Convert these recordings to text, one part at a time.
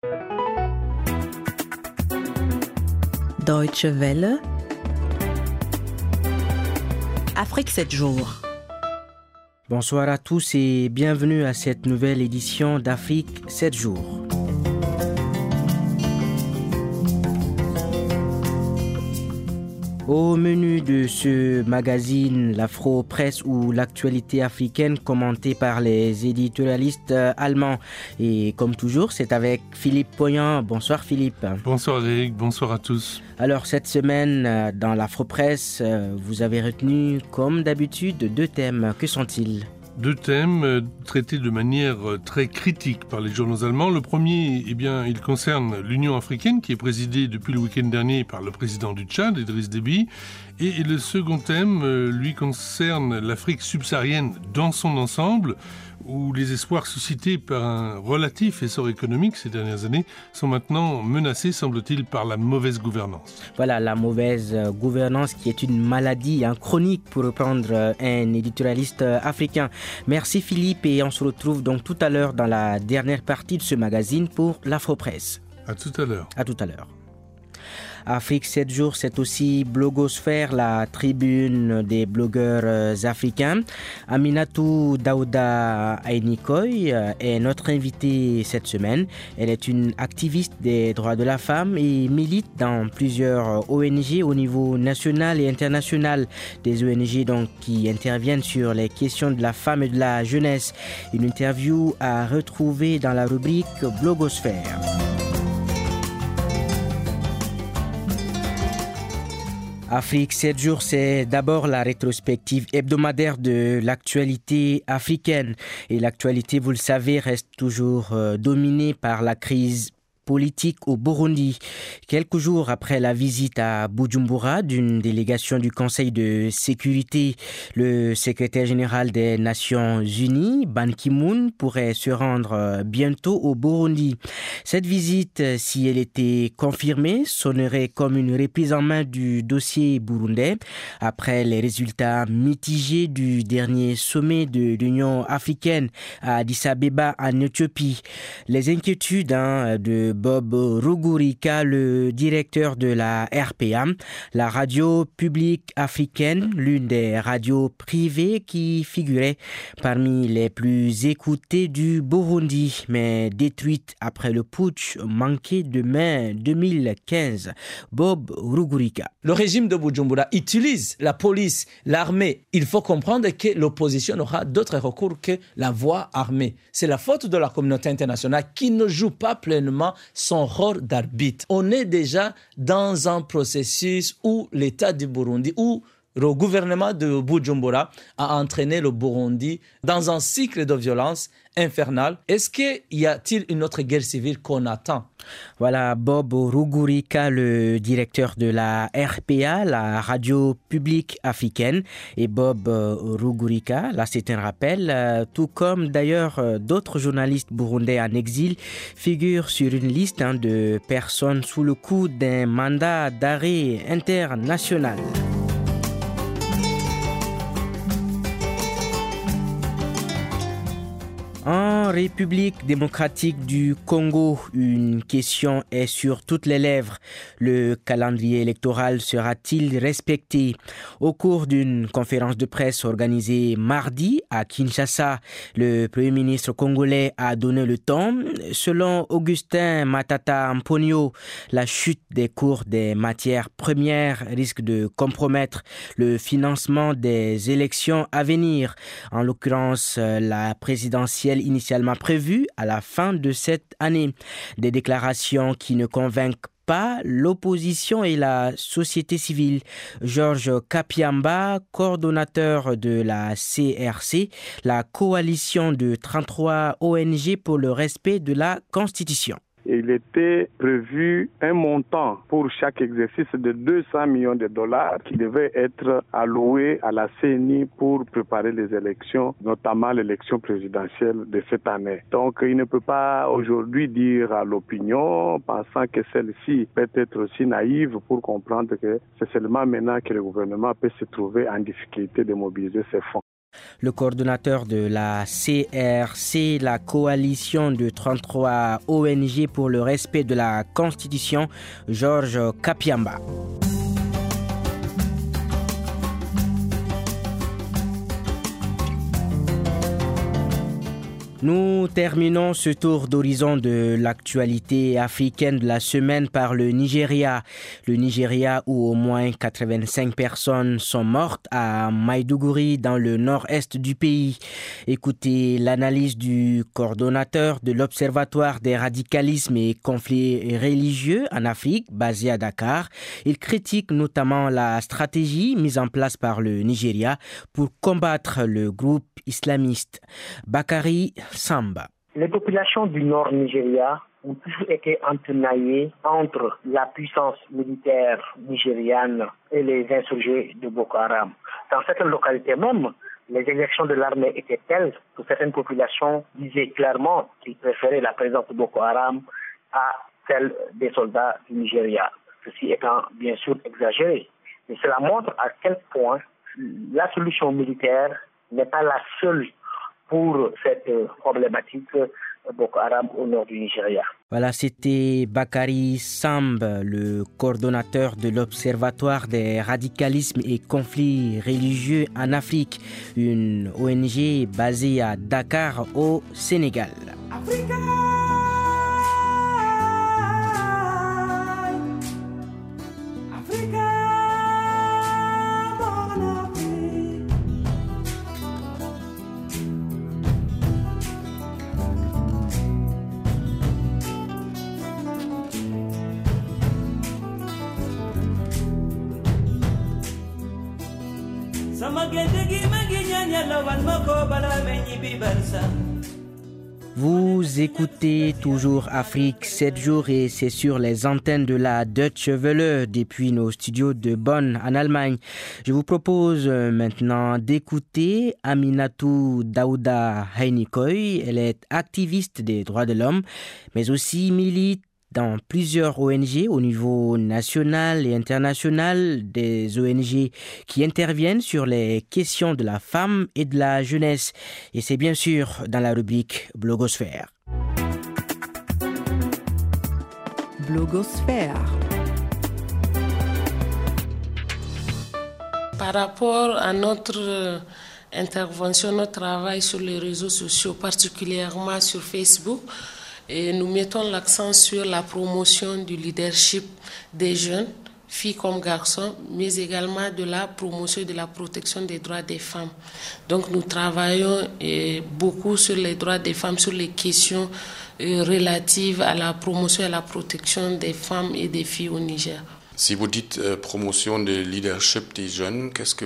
Deutsche Welle, Afrique 7 jours. Bonsoir à tous et bienvenue à cette nouvelle édition d'Afrique 7 jours. Au menu de ce magazine, l'Afro-Presse ou l'actualité africaine commentée par les éditorialistes allemands. Et comme toujours, c'est avec Philippe Poyen. Bonsoir Philippe. Bonsoir Eric, bonsoir à tous. Alors cette semaine, dans l'Afro-Presse, vous avez retenu comme d'habitude 2 thèmes. Que sont-ils ? 2 thèmes traités de manière très critique par les journaux allemands. Le premier, il concerne l'Union africaine qui est présidée depuis le week-end dernier par le président du Tchad, Idriss Déby. Et le second thème, lui, concerne l'Afrique subsaharienne dans son ensemble, où les espoirs suscités par un relatif essor économique ces dernières années sont maintenant menacés, semble-t-il, par la mauvaise gouvernance. Voilà, la mauvaise gouvernance qui est une maladie chronique, pour reprendre un éditorialiste africain. Merci Philippe et on se retrouve donc tout à l'heure dans la dernière partie de ce magazine pour l'Afro-Presse. À tout à l'heure. À tout à l'heure. Afrique 7 jours, c'est aussi Blogosphère, la tribune des blogueurs africains. Aminatou Daouda Ainikoy est notre invitée cette semaine. Elle est une activiste des droits de la femme et milite dans plusieurs ONG au niveau national et international. Des ONG donc qui interviennent sur les questions de la femme et de la jeunesse. Une interview à retrouver dans la rubrique Blogosphère. Afrique 7 jours, c'est d'abord la rétrospective hebdomadaire de l'actualité africaine. Et l'actualité, vous le savez, reste toujours dominée par la crise politique au Burundi. Quelques jours après la visite à Bujumbura d'une délégation du Conseil de sécurité, le secrétaire général des Nations Unies, Ban Ki-moon, pourrait se rendre bientôt au Burundi. Cette visite, si elle était confirmée, sonnerait comme une reprise en main du dossier burundais après les résultats mitigés du dernier sommet de l'Union africaine à Addis Abeba en Éthiopie. Les inquiétudes de Bob Rugurika, le directeur de la RPA, la radio publique africaine, l'une des radios privées qui figurait parmi les plus écoutées du Burundi, mais détruite après le putsch manqué de mai 2015. Bob Rugurika. Le régime de Bujumbura utilise la police, l'armée. Il faut comprendre que l'opposition n'aura d'autre recours que la voie armée. C'est la faute de la communauté internationale qui ne joue pas pleinement son rôle d'arbitre. On est déjà dans un processus où l'État du Burundi, où le gouvernement de Bujumbura a entraîné le Burundi dans un cycle de violence infernale. Est-ce qu'il y a-t-il une autre guerre civile qu'on attend ? Voilà Bob Rugurika, le directeur de la RPA, la radio publique africaine. Et Bob Rugurika, là c'est un rappel, tout comme d'ailleurs d'autres journalistes burundais en exil, figurent sur une liste de personnes sous le coup d'un mandat d'arrêt international. En République démocratique du Congo, une question est sur toutes les lèvres. Le calendrier électoral sera-t-il respecté ? Au cours d'une conférence de presse organisée mardi à Kinshasa, le Premier ministre congolais a donné le ton. Selon Augustin Matata Mponyo, la chute des cours des matières premières risque de compromettre le financement des élections à venir. En l'occurrence, la présidentielle initialement prévue à la fin de cette année. Des déclarations qui ne convainquent pas l'opposition et la société civile. Georges Kapiamba, coordonnateur de la CRC, la coalition de 33 ONG pour le respect de la Constitution. Il était prévu un montant pour chaque exercice de 200 millions de dollars qui devait être alloué à la CENI pour préparer les élections, notamment l'élection présidentielle de cette année. Donc, il ne peut pas aujourd'hui dire à l'opinion, pensant que celle-ci peut être aussi naïve pour comprendre que c'est seulement maintenant que le gouvernement peut se trouver en difficulté de mobiliser ses fonds. Le coordonnateur de la CRC, la coalition de 33 ONG pour le respect de la Constitution, Georges Kapiamba. Nous terminons ce tour d'horizon de l'actualité africaine de la semaine par le Nigeria. Le Nigeria où au moins 85 personnes sont mortes à Maiduguri dans le nord-est du pays. Écoutez l'analyse du coordonnateur de l'Observatoire des radicalismes et conflits religieux en Afrique, basé à Dakar. Il critique notamment la stratégie mise en place par le Nigeria pour combattre le groupe islamiste. Bakari Samba. Les populations du nord Nigeria ont toujours été entenaillées entre la puissance militaire nigériane et les insurgés de Boko Haram. Dans certaines localités même, les exactions de l'armée étaient telles que certaines populations disaient clairement qu'ils préféraient la présence de Boko Haram à celle des soldats du Nigeria. Ceci étant bien sûr exagéré. Mais cela montre à quel point la solution militaire n'est pas la seule pour cette problématique Boko Haram au nord du Nigeria. Voilà, c'était Bakari Samb, le coordonnateur de l'Observatoire des radicalismes et conflits religieux en Afrique, une ONG basée à Dakar au Sénégal. Africa. Vous écoutez toujours Afrique 7 jours et c'est sur les antennes de la Deutsche Welle depuis nos studios de Bonn en Allemagne. Je vous propose maintenant d'écouter Aminatou Daouda Hainikoy. Elle est activiste des droits de l'homme mais aussi milite dans plusieurs ONG au niveau national et international, des ONG qui interviennent sur les questions de la femme et de la jeunesse. Et c'est bien sûr dans la rubrique Blogosphère. Blogosphère. Par rapport à notre intervention, notre travail sur les réseaux sociaux, particulièrement sur Facebook, et nous mettons l'accent sur la promotion du leadership des jeunes, filles comme garçons, mais également de la promotion et de la protection des droits des femmes. Donc nous travaillons beaucoup sur les droits des femmes, sur les questions relatives à la promotion et à la protection des femmes et des filles au Niger. Si vous dites promotion du leadership des jeunes, qu'est-ce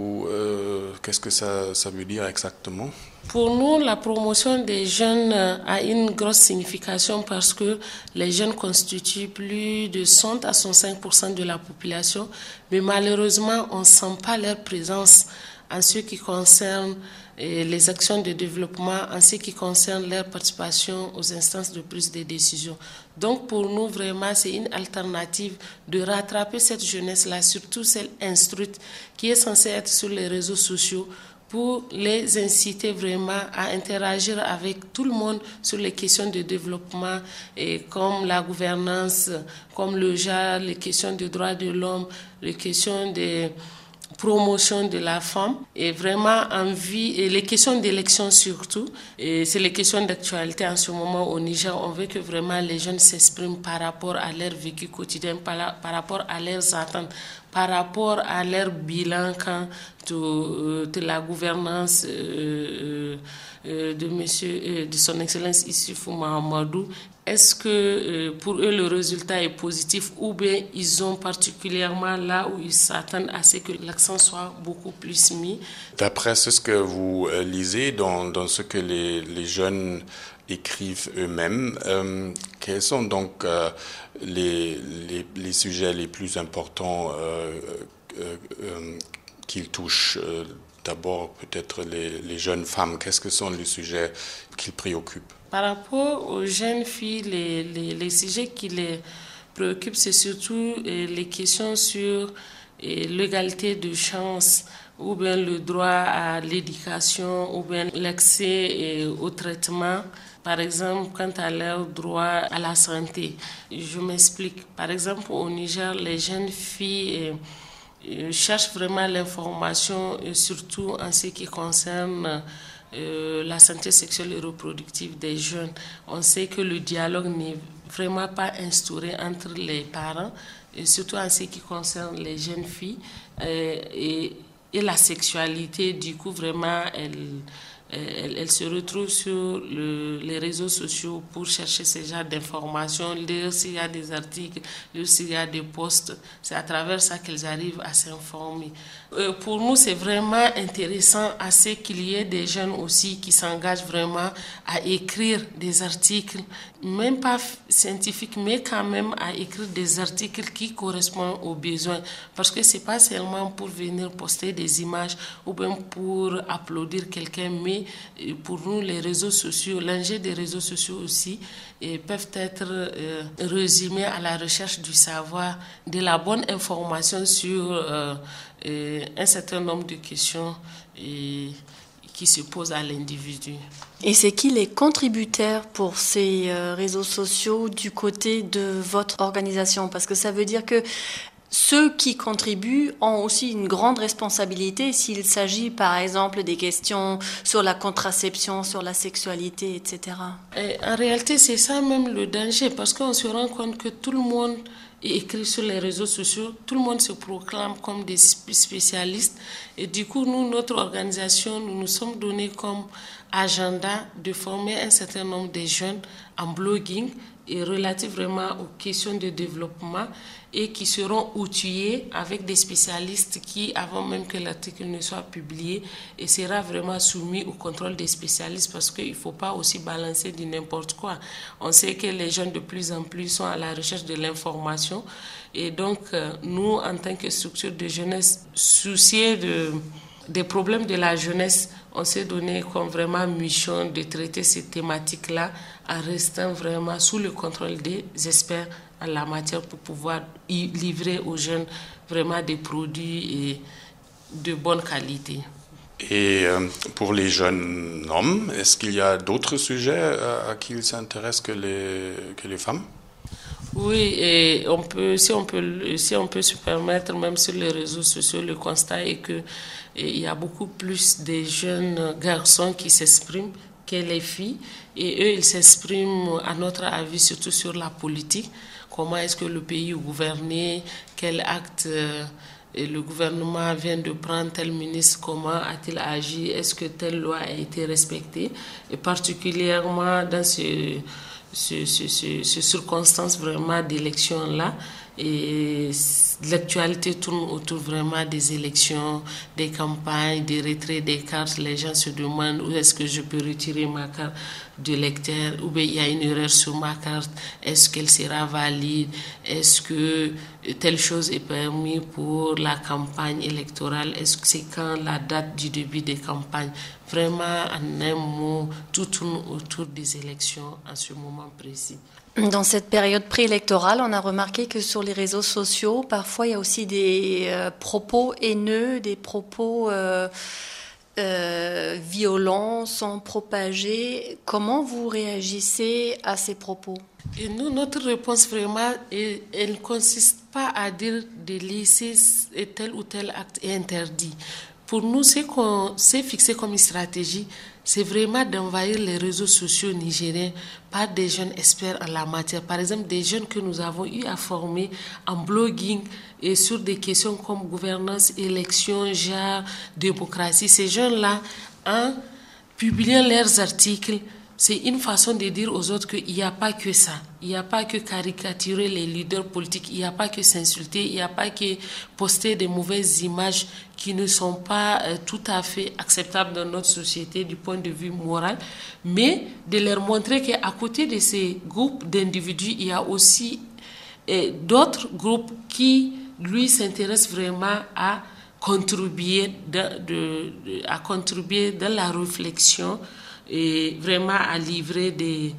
que ça veut dire exactement? Pour nous, la promotion des jeunes a une grosse signification parce que les jeunes constituent plus de 100 à 105% de la population, mais malheureusement, on ne sent pas leur présence en ce qui concerne les actions de développement, en ce qui concerne leur participation aux instances de prise de décision. Donc pour nous, vraiment, c'est une alternative de rattraper cette jeunesse-là, surtout celle instruite, qui est censée être sur les réseaux sociaux, pour les inciter vraiment à interagir avec tout le monde sur les questions de développement, et comme la gouvernance, comme le genre, les questions des droits de l'homme, les questions de promotion de la femme, et vraiment et les questions d'élection surtout. Et c'est les questions d'actualité en ce moment au Niger. On veut que vraiment les jeunes s'expriment par rapport à leur vécu quotidien, par rapport à leurs attentes, par rapport à leur bilan quant de la gouvernance de son Excellence Issoufou Mahamadou. Est-ce que pour eux le résultat est positif ou bien ils ont particulièrement là où ils s'attendent à ce que l'accent soit beaucoup plus mis? D'après ce que vous lisez dans ce que les jeunes écrivent eux-mêmes, quels sont donc les sujets les plus importants qu'ils touchent? D'abord, peut-être les jeunes femmes. Qu'est-ce que sont les sujets qui les préoccupent? Par rapport aux jeunes filles, les sujets qui les préoccupent, c'est surtout les questions sur l'égalité de chance, ou bien le droit à l'éducation, ou bien l'accès au traitement. Par exemple, quant à leur droit à la santé. Je m'explique. Par exemple, au Niger, les jeunes filles cherchent vraiment l'information, surtout en ce qui concerne la santé sexuelle et reproductive des jeunes. On sait que le dialogue n'est vraiment pas instauré entre les parents, et surtout en ce qui concerne les jeunes filles. Et la sexualité, du coup, vraiment, elle se retrouve sur les réseaux sociaux pour chercher ce genre d'informations, lire s'il y a des articles, lire s'il y a des posts. C'est à travers ça qu'elles arrivent à s'informer. Pour nous, c'est vraiment intéressant à ce qu'il y ait des jeunes aussi qui s'engagent vraiment à écrire des articles, même pas scientifiques, mais quand même à écrire des articles qui correspondent aux besoins. Parce que c'est pas seulement pour venir poster des images ou bien pour applaudir quelqu'un, mais pour nous, les réseaux sociaux, l'enjeu des réseaux sociaux aussi, peuvent être résumés à la recherche du savoir, de la bonne information sur un certain nombre de questions qui se posent à l'individu. Et c'est qui les contributeurs pour ces réseaux sociaux du côté de votre organisation? Parce que ça veut dire que ceux qui contribuent ont aussi une grande responsabilité s'il s'agit, par exemple, des questions sur la contraception, sur la sexualité, etc. Et en réalité, c'est ça même le danger, parce qu'on se rend compte que tout le monde écrit sur les réseaux sociaux, tout le monde se proclame comme des spécialistes. Et du coup, nous, notre organisation, nous nous sommes donnés comme agenda de former un certain nombre de jeunes en blogging et relatif vraiment aux questions de développement, et qui seront outillés avec des spécialistes qui, avant même que l'article ne soit publié, et sera vraiment soumis au contrôle des spécialistes, parce qu'il ne faut pas aussi balancer du n'importe quoi. On sait que les jeunes de plus en plus sont à la recherche de l'information, et donc nous, en tant que structure de jeunesse, souciés des problèmes de la jeunesse, on s'est donné comme vraiment mission de traiter ces thématiques-là en restant vraiment sous le contrôle des experts en la matière pour pouvoir y livrer aux jeunes vraiment des produits de bonne qualité. Et pour les jeunes hommes, est-ce qu'il y a d'autres sujets à qui ils s'intéressent que les femmes? Oui, et si on peut se permettre, même sur les réseaux sociaux, le constat est que il y a beaucoup plus de jeunes garçons qui s'expriment que les filles, et eux, ils s'expriment, à notre avis, surtout sur la politique. Comment est-ce que le pays est gouverné, quel acte le gouvernement vient de prendre, tel ministre, comment a-t-il agi, est-ce que telle loi a été respectée, et particulièrement dans ces circonstances vraiment d'élection-là. Et l'actualité tourne autour vraiment des élections, des campagnes, des retraits des cartes. Les gens se demandent où est-ce que je peux retirer ma carte de lecteur, ou bien il y a une erreur sur ma carte, est-ce qu'elle sera valide, est-ce que telle chose est permise pour la campagne électorale, est-ce que c'est quand la date du début des campagnes. Vraiment, en un mot, tout tourne autour des élections en ce moment précis. Dans cette période préélectorale, on a remarqué que sur les réseaux sociaux, parfois il y a aussi des propos haineux, des propos violents sont propagés. Comment vous réagissez à ces propos? Et nous, notre réponse vraiment, elle ne consiste pas à dire de laisser tel ou tel acte est interdit. Pour nous, ce qu'on s'est fixé comme stratégie, c'est vraiment d'envahir les réseaux sociaux nigériens par des jeunes experts en la matière. Par exemple, des jeunes que nous avons eu à former en blogging et sur des questions comme gouvernance, élection, genre, démocratie. Ces jeunes-là, en publiant leurs articles, c'est une façon de dire aux autres qu'il n'y a pas que ça. Il n'y a pas que caricaturer les leaders politiques. Il n'y a pas que s'insulter. Il n'y a pas que poster des mauvaises images qui ne sont pas tout à fait acceptables dans notre société du point de vue moral. Mais de leur montrer qu'à côté de ces groupes d'individus, il y a aussi d'autres groupes qui, lui, s'intéressent vraiment à contribuer dans la réflexion et vraiment à livrer des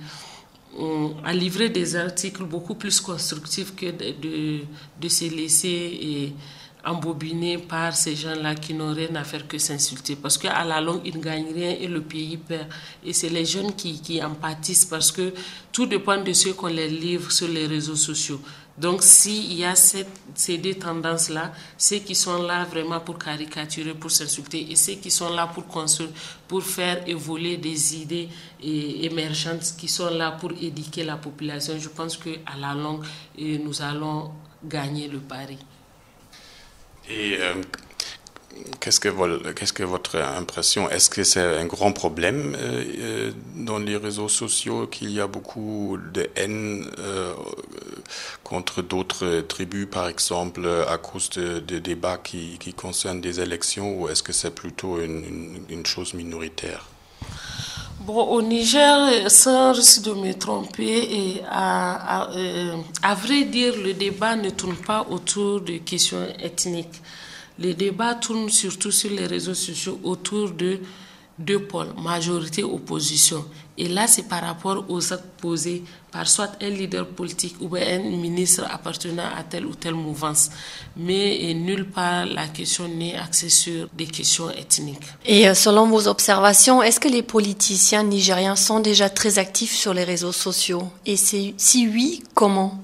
articles beaucoup plus constructifs que de se laisser embobinés par ces gens-là qui n'ont rien à faire que s'insulter. Parce qu'à la longue, ils ne gagnent rien et le pays perd. Et c'est les jeunes qui en pâtissent parce que tout dépend de ce qu'on les livre sur les réseaux sociaux. Donc, s'il y a ces deux tendances-là, ceux qui sont là vraiment pour caricaturer, pour s'insulter, et ceux qui sont là pour construire, pour faire évoluer des idées émergentes, qui sont là pour éduquer la population, je pense qu'à la longue, nous allons gagner le pari. Et qu'est-ce que votre impression? Est-ce que c'est un grand problème dans les réseaux sociaux qu'il y a beaucoup de haine contre d'autres tribus, par exemple, à cause de débats qui concernent des élections, ou est-ce que c'est plutôt une chose minoritaire? Bon, au Niger, sans risque de me tromper, à vrai dire, le débat ne tourne pas autour de questions ethniques. Le débat tourne surtout sur les réseaux sociaux autour de deux pôles, majorité-opposition. Et là, c'est par rapport aux actes posés par soit un leader politique ou bien un ministre appartenant à telle ou telle mouvance. Mais nulle part la question n'est axée sur des questions ethniques. Et selon vos observations, est-ce que les politiciens nigériens sont déjà très actifs sur les réseaux sociaux? Et si oui, comment?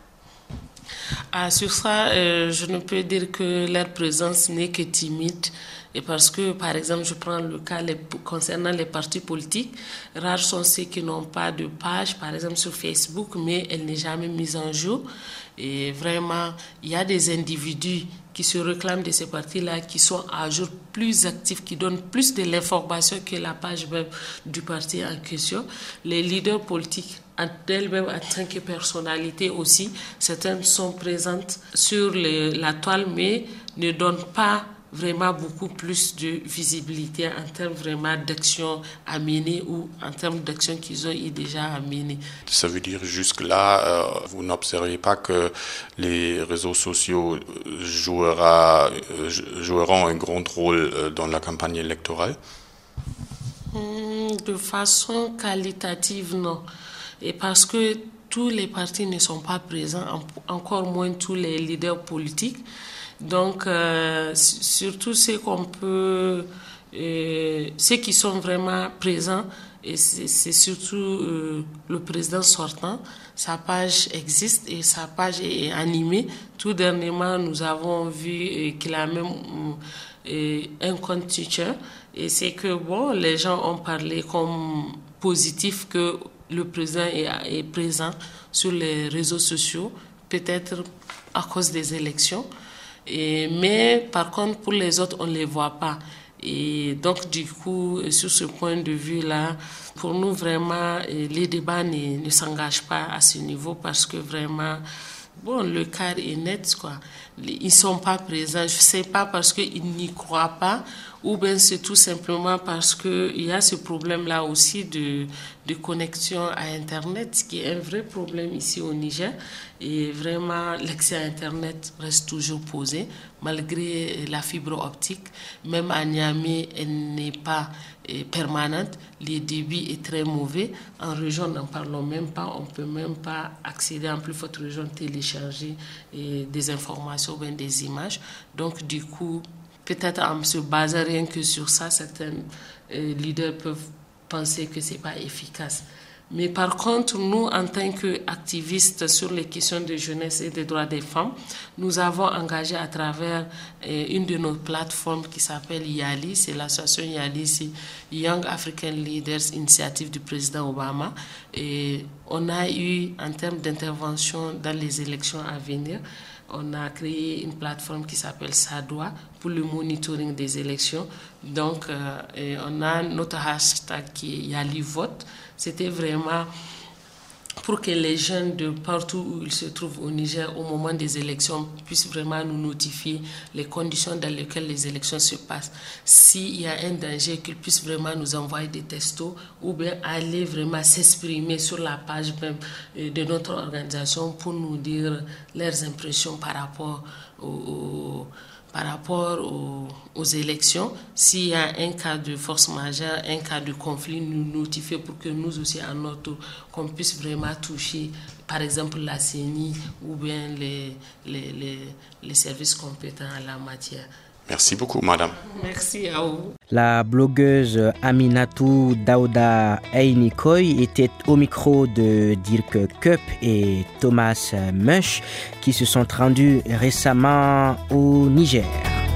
Sur ça, je ne peux dire que leur présence n'est que timide. Et parce que, par exemple, je prends le cas concernant les partis politiques, rares sont ceux qui n'ont pas de page, par exemple sur Facebook, mais elle n'est jamais mise en jour. Et vraiment, il y a des individus qui se réclament de ces partis-là, qui sont à jour plus actifs, qui donnent plus de l'information que la page web du parti en question. Les leaders politiques, d'elles-mêmes en tant que personnalité aussi, certaines sont présentes sur la toile, mais ne donnent pas vraiment beaucoup plus de visibilité en termes vraiment d'actions à mener ou en termes d'actions qu'ils ont déjà à mener. Ça veut dire jusque-là, vous n'observez pas que les réseaux sociaux joueront un grand rôle dans la campagne électorale? De façon qualitative, non. Et parce que tous les partis ne sont pas présents, encore moins tous les leaders politiques. Donc, surtout ceux qui sont vraiment présents, et c'est surtout le président sortant. Sa page existe et sa page est animée. Tout dernièrement, nous avons vu qu'il a même un compte Twitter. Et c'est que, bon, les gens ont parlé comme positif que le président est présent sur les réseaux sociaux, peut-être à cause des élections. Mais par contre, pour les autres, on ne les voit pas. Et donc, du coup, sur ce point de vue-là, pour nous, vraiment, les débats ne s'engagent pas à ce niveau parce que vraiment, bon, le cas est net, quoi. Ils ne sont pas présents. Je ne sais pas parce qu'ils n'y croient pas ou bien c'est tout simplement parce qu'il y a ce problème-là aussi de connexion à Internet qui est un vrai problème ici au Niger. Et vraiment, l'accès à Internet reste toujours posé malgré la fibre optique. Même à Niamey, elle n'est pas permanente. Le débit est très mauvais. En région, n'en parlons même pas. On ne peut même pas accéder en plus forte région, télécharger des informations ou bien des images. Donc, du coup, peut-être en se basant rien que sur ça, certains leaders peuvent penser que ce n'est pas efficace. Mais par contre, nous, en tant qu'activistes sur les questions de jeunesse et des droits des femmes, nous avons engagé à travers une de nos plateformes qui s'appelle YALI, c'est l'association YALI, c'est Young African Leaders Initiative du président Obama. Et on a eu, en termes d'intervention dans les élections à venir, on a créé une plateforme qui s'appelle SADOA pour le monitoring des élections. Donc, on a notre hashtag qui est YALI Vote. C'était vraiment pour que les jeunes de partout où ils se trouvent au Niger au moment des élections puissent vraiment nous notifier les conditions dans lesquelles les élections se passent. S'il y a un danger, qu'ils puissent vraiment nous envoyer des textos ou bien aller vraiment s'exprimer sur la page même de notre organisation pour nous dire leurs impressions par rapport aux élections. S'il y a un cas de force majeure, un cas de conflit, nous notifier pour que nous aussi, à notre tour, qu'on puisse vraiment toucher par exemple la CENI ou bien les services compétents en la matière. Merci beaucoup, madame. Merci à vous. La blogueuse Aminatou Daouda Aynikoy était au micro de Dirk Kup et Thomas Mush qui se sont rendus récemment au Niger.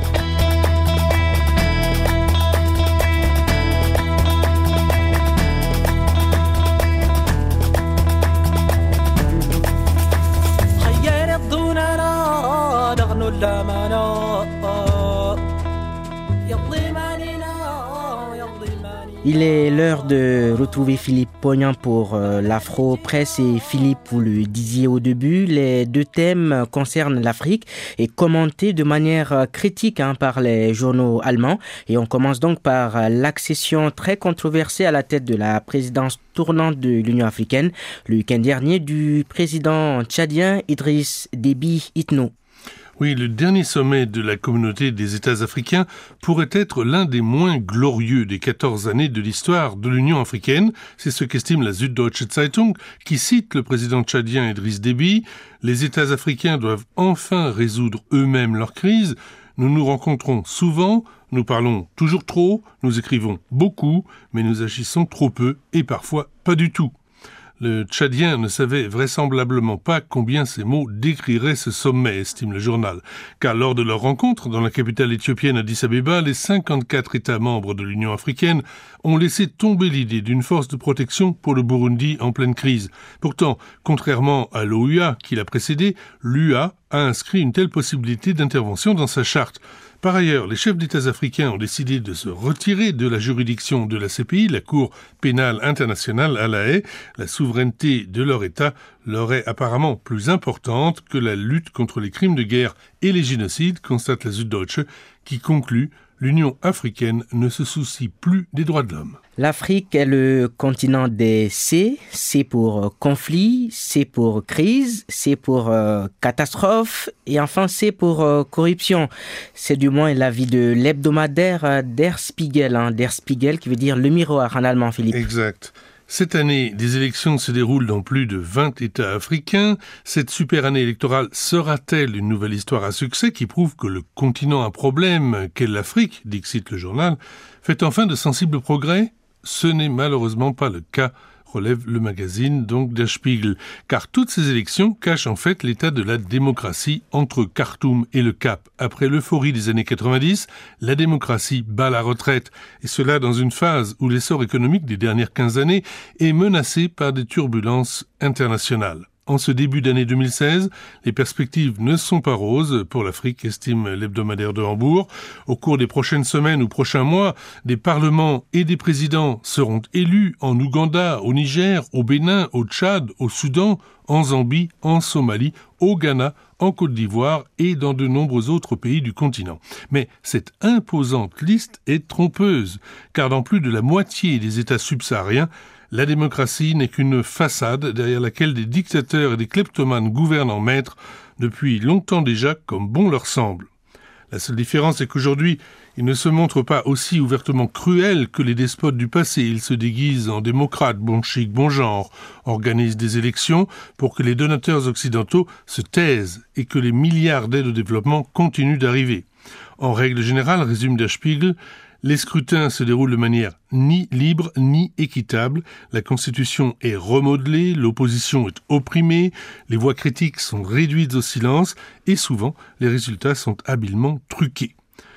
Il est l'heure de retrouver Philippe Pognan pour l'Afro-Presse. Et Philippe, vous le disiez au début, les deux thèmes concernent l'Afrique et commentés de manière critique par les journaux allemands. Et on commence donc par l'accession très controversée à la tête de la présidence tournante de l'Union africaine le week-end dernier du président tchadien Idriss Déby Itno. Oui, le dernier sommet de la communauté des États africains pourrait être l'un des moins glorieux des 14 années de l'histoire de l'Union africaine. C'est ce qu'estime la Süddeutsche Zeitung, qui cite le président tchadien Idriss Déby. Les États africains doivent enfin résoudre eux-mêmes leur crise. Nous nous rencontrons souvent, nous parlons toujours trop, nous écrivons beaucoup, mais nous agissons trop peu et parfois pas du tout. Le Tchadien ne savait vraisemblablement pas combien ces mots décriraient ce sommet, estime le journal. Car lors de leur rencontre dans la capitale éthiopienne Addis Abeba, les 54 États membres de l'Union africaine ont laissé tomber l'idée d'une force de protection pour le Burundi en pleine crise. Pourtant, contrairement à l'OUA qui l'a précédé, l'UA a inscrit une telle possibilité d'intervention dans sa charte. Par ailleurs, les chefs d'États africains ont décidé de se retirer de la juridiction de la CPI, la Cour pénale internationale à La Haye. La souveraineté de leur État leur est apparemment plus importante que la lutte contre les crimes de guerre et les génocides, constate la Süddeutsche, qui conclut « L'Union africaine ne se soucie plus des droits de l'homme ». L'Afrique est le continent des C. C pour conflit, C pour crise, C pour catastrophe et enfin C pour corruption. C'est du moins l'avis de l'hebdomadaire Der Spiegel. Der Spiegel qui veut dire le miroir en allemand, Philippe. Exact. Cette année, des élections se déroulent dans plus de 20 États africains. Cette super année électorale sera-t-elle une nouvelle histoire à succès qui prouve que le continent à problème qu'est l'Afrique, dixit le journal, fait enfin de sensibles progrès ? Ce n'est malheureusement pas le cas, relève le magazine donc Der Spiegel, car toutes ces élections cachent en fait l'état de la démocratie entre Khartoum et le Cap. Après l'euphorie des années 90, la démocratie bat la retraite, et cela dans une phase où l'essor économique des dernières 15 années est menacé par des turbulences internationales. En ce début d'année 2016, les perspectives ne sont pas roses pour l'Afrique, estime l'hebdomadaire de Hambourg. Au cours des prochaines semaines ou prochains mois, des parlements et des présidents seront élus en Ouganda, au Niger, au Bénin, au Tchad, au Soudan, en Zambie, en Somalie, au Ghana, en Côte d'Ivoire et dans de nombreux autres pays du continent. Mais cette imposante liste est trompeuse, car dans plus de la moitié des États subsahariens, la démocratie n'est qu'une façade derrière laquelle des dictateurs et des kleptomanes gouvernent en maître depuis longtemps déjà comme bon leur semble. La seule différence est qu'aujourd'hui, ils ne se montrent pas aussi ouvertement cruels que les despotes du passé. Ils se déguisent en démocrates, bon chic, bon genre, organisent des élections pour que les donateurs occidentaux se taisent et que les milliards d'aides au développement continuent d'arriver. En règle générale, résume Der Spiegel, les scrutins se déroulent de manière ni libre ni équitable. La Constitution est remodelée, l'opposition est opprimée, les voix critiques sont réduites au silence et souvent les résultats sont habilement truqués.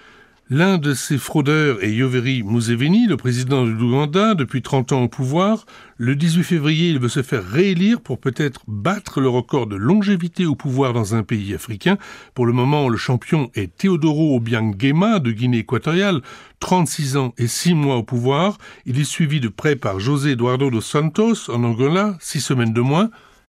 L'un de ces fraudeurs est Yoweri Museveni, le président de l'Ouganda, depuis 30 ans au pouvoir. Le 18 février, il veut se faire réélire pour peut-être battre le record de longévité au pouvoir dans un pays africain. Pour le moment, le champion est Teodoro Obiang Nguema de Guinée équatoriale, 36 ans et 6 mois au pouvoir. Il est suivi de près par José Eduardo dos Santos en Angola, 6 semaines de moins.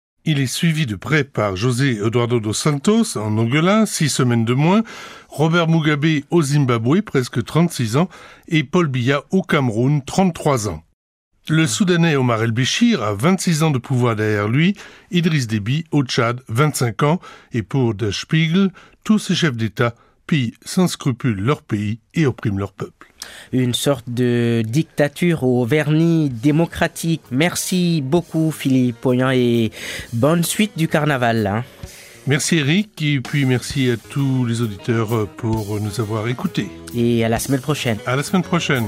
Robert Mugabe au Zimbabwe, presque 36 ans, et Paul Biya au Cameroun, 33 ans. Le Soudanais Omar el-Béchir a 26 ans de pouvoir derrière lui, Idriss Déby au Tchad, 25 ans, et pour Der Spiegel, tous ces chefs d'État pillent sans scrupule leur pays et oppriment leur peuple. Une sorte de dictature au vernis démocratique. Merci beaucoup Philippe Poignant et bonne suite du carnaval. Hein. Merci Eric et puis merci à tous les auditeurs pour nous avoir écoutés. Et à la semaine prochaine. À la semaine prochaine.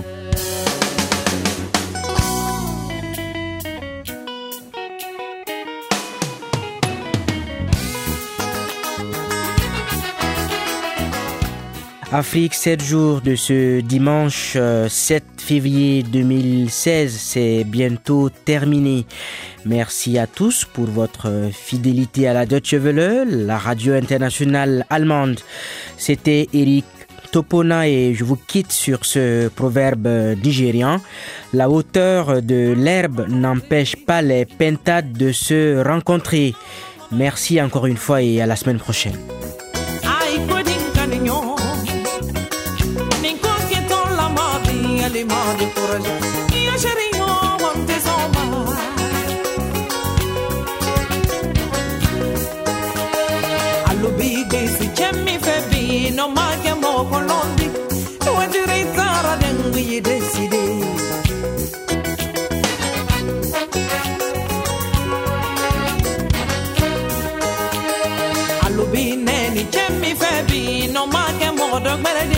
Afrique 7 jours de ce dimanche 7 février 2016, c'est bientôt terminé. Merci à tous pour votre fidélité à la Deutsche Welle, la radio internationale allemande. C'était Eric Topona et je vous quitte sur ce proverbe nigérian. La hauteur de l'herbe n'empêche pas les pintades de se rencontrer. Merci encore une fois et à la semaine prochaine. No ma che mo colondi tu direttara dengi decide allo bine ni che mi febi no ma che mo do